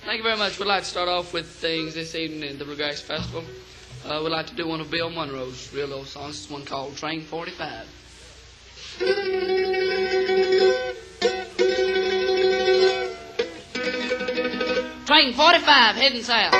Thank you very much. We'd like to start off with things this evening at the Bluegrass Festival. We'd like to do one of Bill Monroe's real old songs. This is one called Train 45. Train 45 heading south.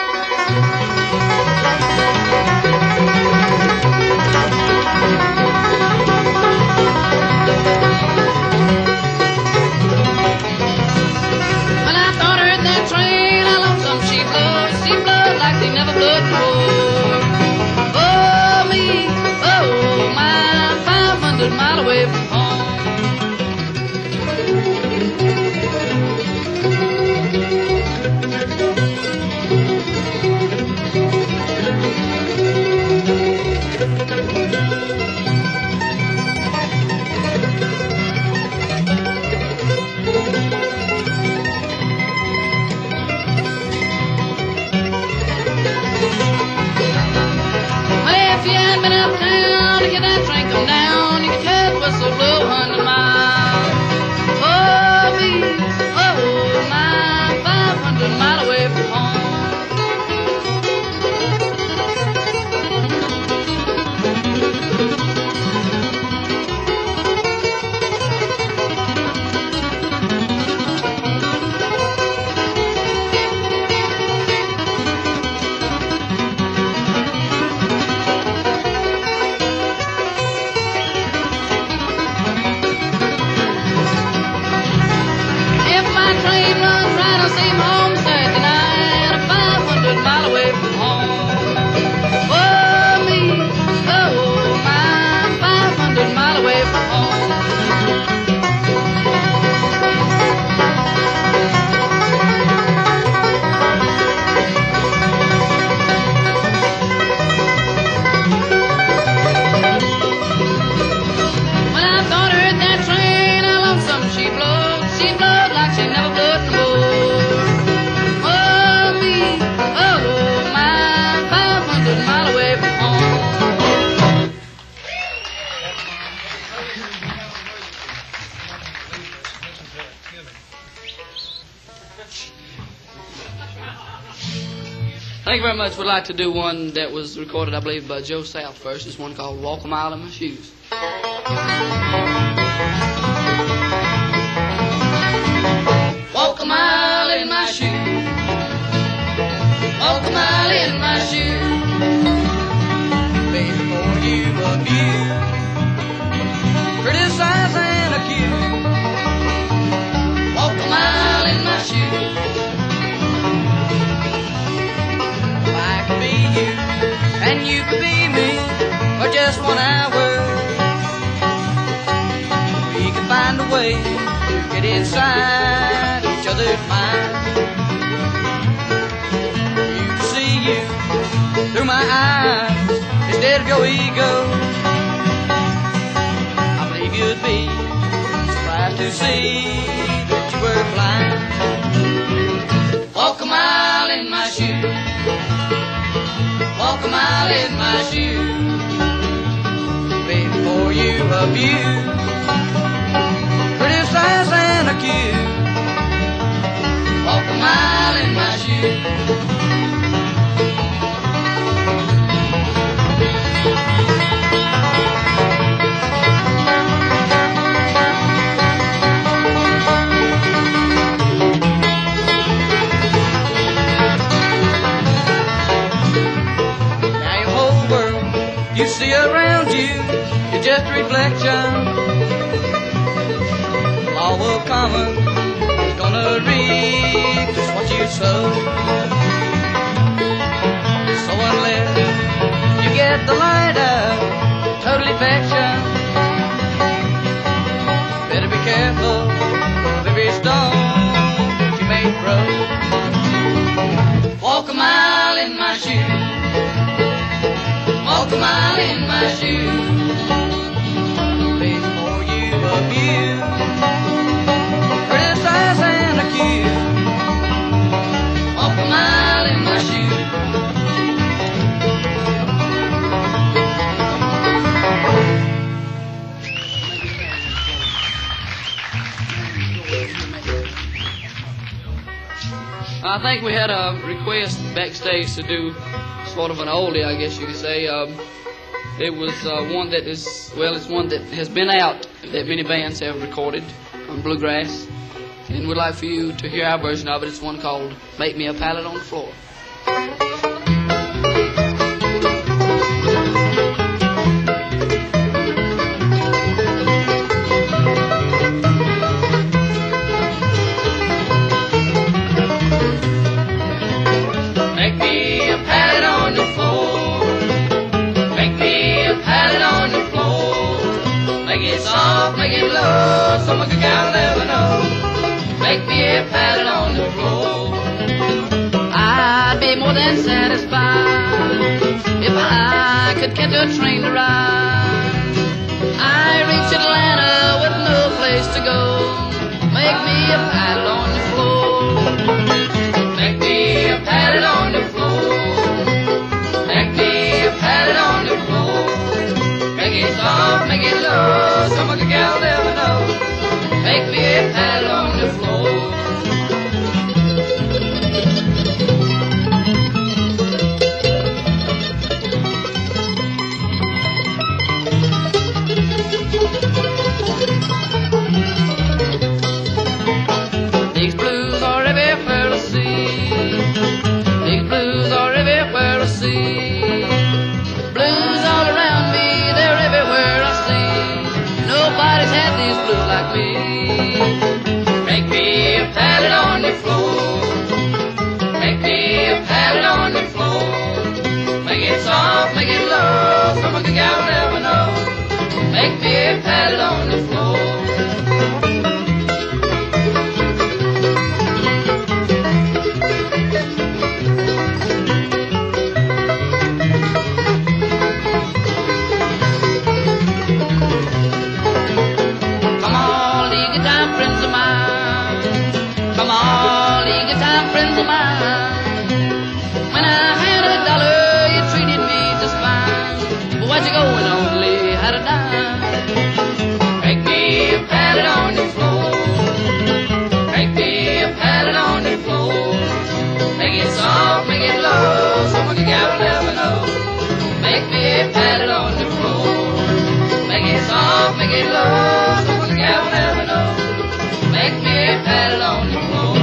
Like they never blood before. Oh, me, oh, my, 500 mile away from home. Thank you very much. We'd like to do one that was recorded, I believe, by Joe South first. It's one called Walk a Mile in My Shoes. Walk a mile in my shoes. Walk a mile in my shoes. Before you abuse, criticize and accuse. Walk a mile in my shoes. And you could be me for just 1 hour. We could find a way to get inside each other's mind. You can see you through my eyes instead of your ego. I believe you'd be surprised to see that you were blind. Walk a mile in my shoes. Walk a mile in my shoes. Before you abuse, criticize and accuse. Walk a mile in my shoes. You see around you, you're just a reflection. Law of karma is gonna reap just what you sow. So unless you get the light out, total affection, better be careful of every stone that you may throw. Walk a mile in my shoes. Walk a mile in my shoes. Before you abuse, criticize and accuse. Walk a mile in my shoes. I think we had a request backstage to do sort of an oldie, I guess you could say. It was one that is, well, it's one that has been out that many bands have recorded on bluegrass. And we'd like for you to hear our version of it. It's one called Make Me a Pallet on the Floor. Make me a pallet on the floor. Make me a pallet on the floor. Make it soft, make it low, so my gal never know. Make me a pallet on the floor. I'd be more than satisfied if I could catch a train to ride. I reach Atlanta with no place to go. Make me a pallet on the floor. Make me a pallet on the floor. Make me a pallet on the floor. Make it soft, make it low, so my gal never know. Make me a pallet on the floor. These blues are everywhere to see. These blues are everywhere to see. Blues all around me, they're everywhere I see. Nobody's had these blues like me. Make me a pallet on the floor. Make me a pallet on the floor. Make it soft, make it low, so my gal never know. Make me a pallet on the floor. Make it low, so the gal will never know. Make me a pallet on the floor.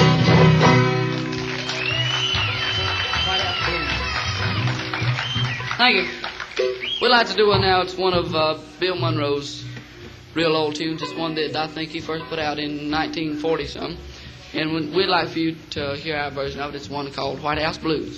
Thank you. We'd like to do one now. It's one of Bill Monroe's real old tunes. It's one that I think he first put out in 1940-something. And we'd like for you to hear our version of it. It's one called White House Blues.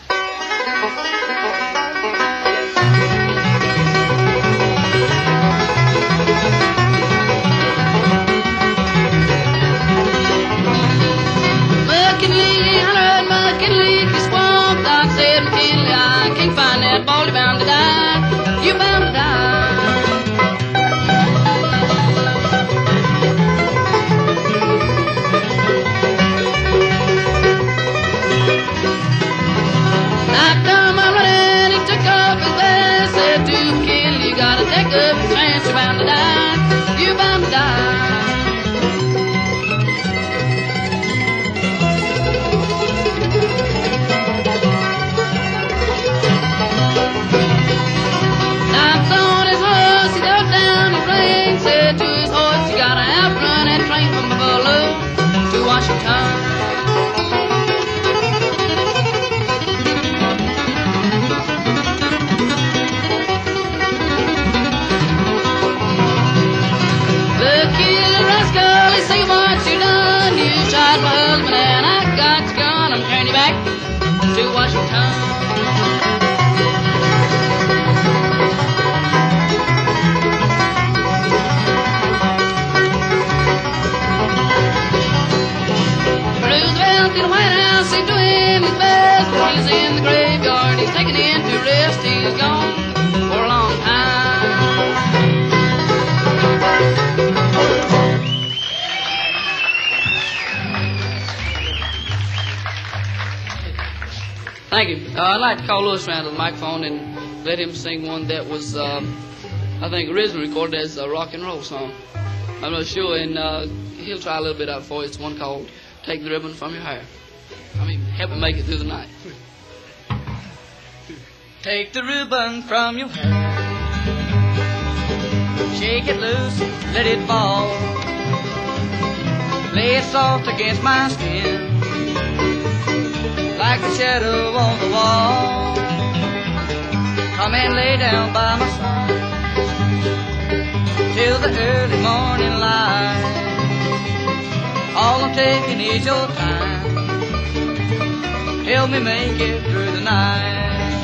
Baldy bound to die, you bound to die. Knocked on my running, he took off his vest, said to kill, you gotta take up your chance, you bound to die, you bound to die. Thank you. I'd like to call Louis around to the microphone and let him sing one that was, I think, originally recorded as a rock and roll song. I'm not sure, and he'll try a little bit out for you. It's one called Take the Ribbon from Your Hair. help me make it through the night. Take the ribbon from your hair, shake it loose, let it fall, lay it soft against my skin, like a shadow on the wall. Come and lay down by my side till the early morning light. All I'm taking is your time, help me make it through the night.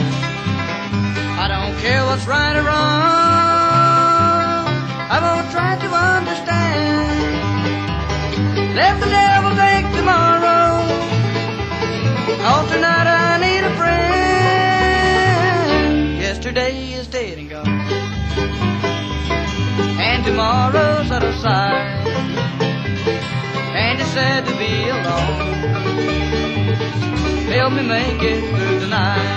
I don't care what's right or wrong, I won't try to understand. Let the devil take tomorrow, 'cause tonight I need a friend. Yesterday is dead and gone, and tomorrow's out of sight, and it's sad to be alone. Help me make it through the night.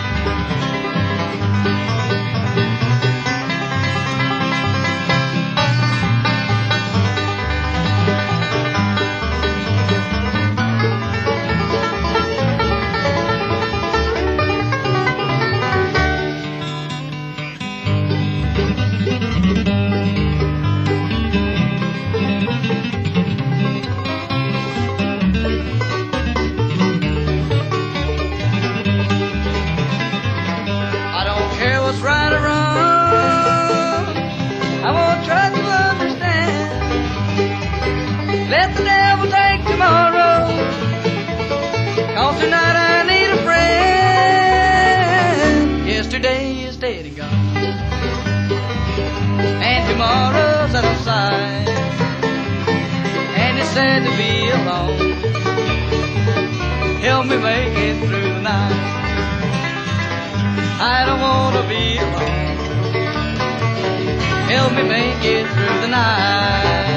Let the devil take tomorrow, 'cause tonight I need a friend. Yesterday is dead and gone, and tomorrow's out of sight, and it's sad to be alone. Help me make it through the night. I don't want to be alone. Help me make it through the night.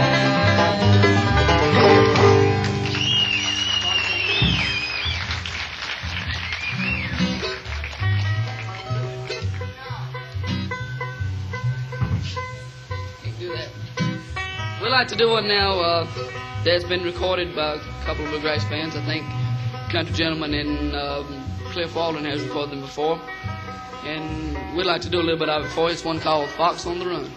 We'd like to do one now that's been recorded by a couple of bluegrass fans. I think Country Gentleman and Cliff Walden has recorded them before. And we'd like to do a little bit of it for you. It's one called Fox on the Run.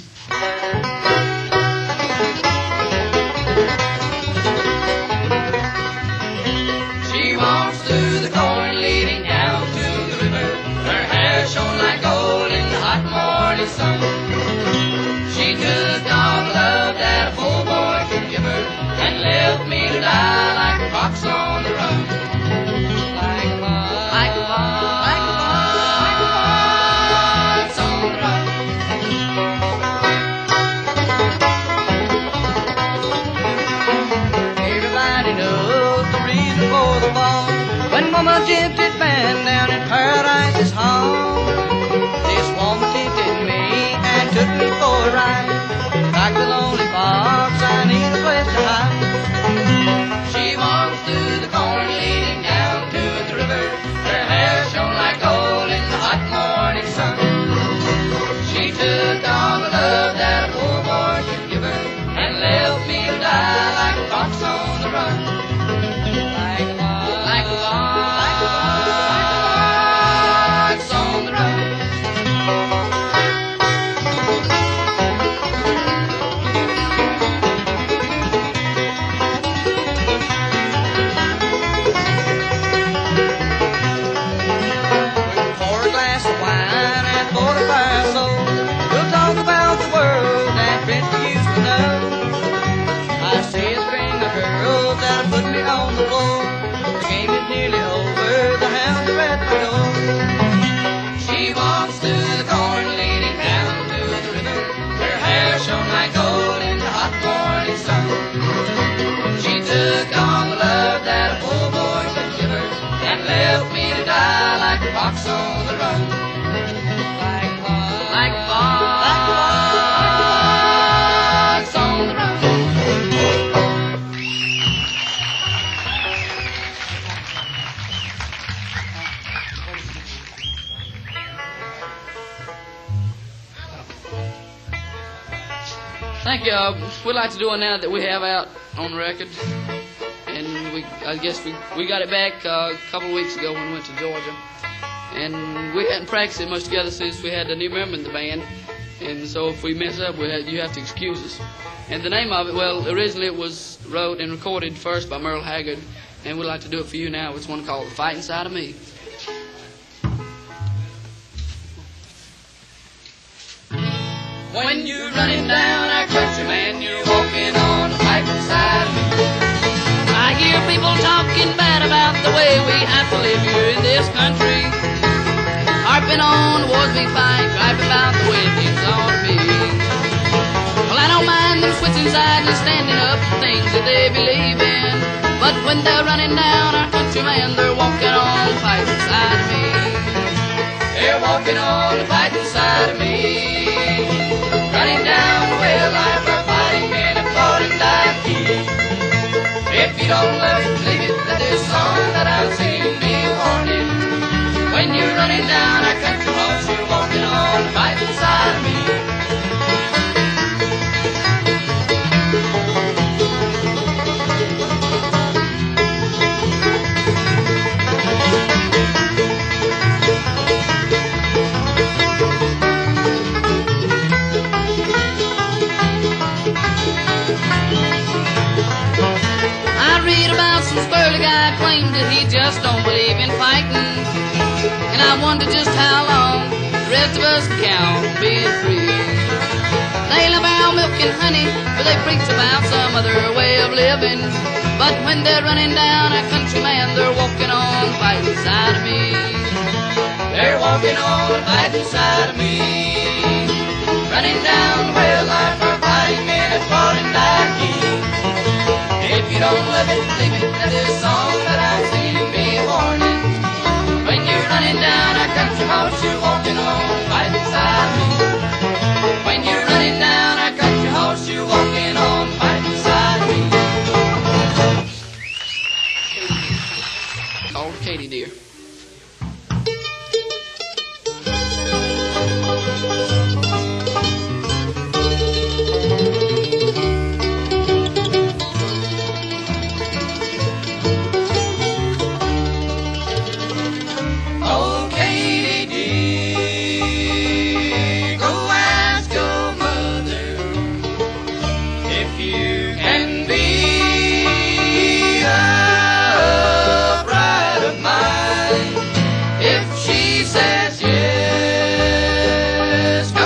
She walks through the corn leading down to the river. Her hair shone like gold in the hot morning sun. She took all the love that a poor boy could give her and left me to die like a fox on the run. Like a fox, like a fox, like a fox on the run. Everybody knows the reason for the fall. When Mama tempted man down in Paradise's home, this woman tempted me and took me for a ride. Like the lonely fox, I need a place to hide. She walks through the corn leading down to the river. Her hair shone like gold in the hot morning sun. She took all the love that a poor boy could give her and left me to die like a fox on the run. Like a fox, like a fox, like a fox on the run. Put me on the floor. The game is nearly over. The hounds are at the door. She walks through the corn leading down to the river. Her hair shone like gold in the hot morning sun. She took all the love that a poor boy could give her and left me to die like a fox on the run. Like a fox, like a fox, like a fox on the run. Thank you. We'd like to do one now that we have out on record. And we I guess we got it back a couple of weeks ago when we went to Georgia. And we hadn't practiced it much together since we had a new member in the band. And so if we mess up, you have to excuse us. And the name of it, well, originally it was wrote and recorded first by Merle Haggard. And we'd like to do it for you now. It's one called Fight Inside of Me. When you're running down our country, man, you're walking on the fight inside of me. I hear people talking bad about the way we have to live here in this country. Harping on the wars we fight, griping about the way things ought to be. Well, I don't mind them switching sides and standing up for things that they believe in. But when they're running down our country, man, they're walking on the fight inside of me. They're walking on the fight inside of me. Running down the way of life, our fighting men have fought and died key. If you don't love it, leave it, let this song that I'm singing be a warning. When you're running down our country roads, you're walking on the fight inside of me. Guy claimed that he just don't believe in fighting, and I wonder just how long the rest of us can count on being free. They love our milk and honey, but they preach about some other way of living. But when they're running down our country, man, they're walking on the fight inside of me. They're walking on the fight inside of me. Running down the way of life, our fighting men have fought and died key. If you don't love it, leave it, let this song that I'm singing be a warning. When you're running down our country house, you're walking on the fight inside of me. When you're running down our country house, you're walking on the fight inside of me. Called Katie Dear. If she says yes,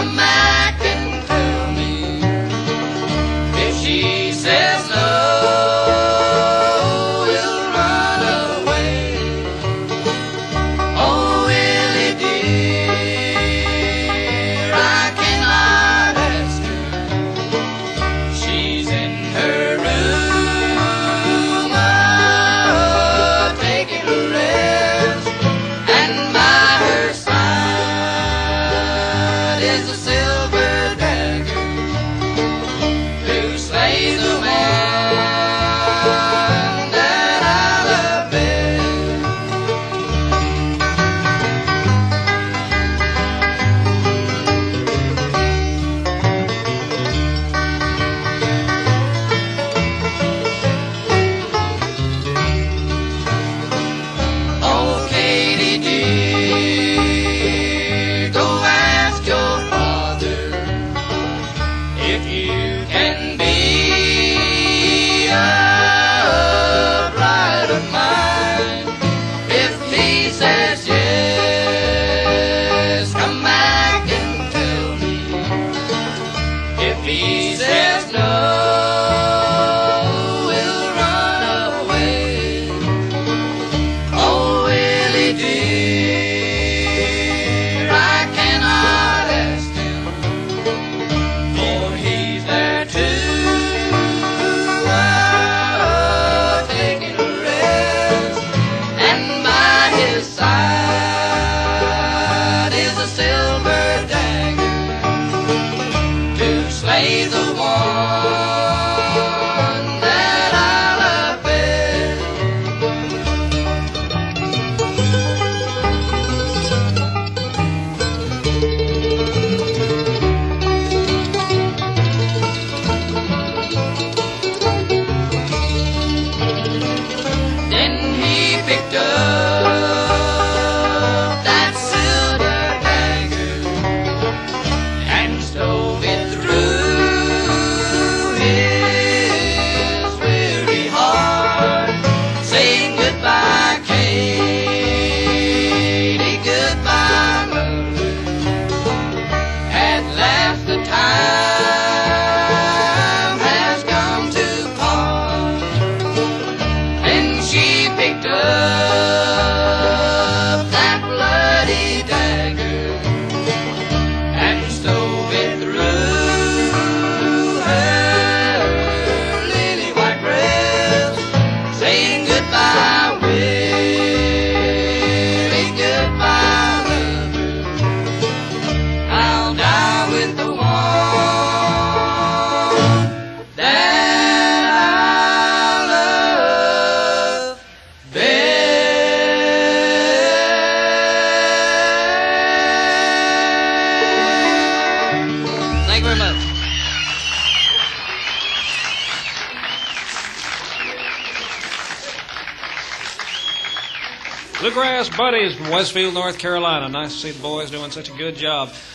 Bluegrass Buddies from Westfield, North Carolina. Nice to see the boys doing such a good job.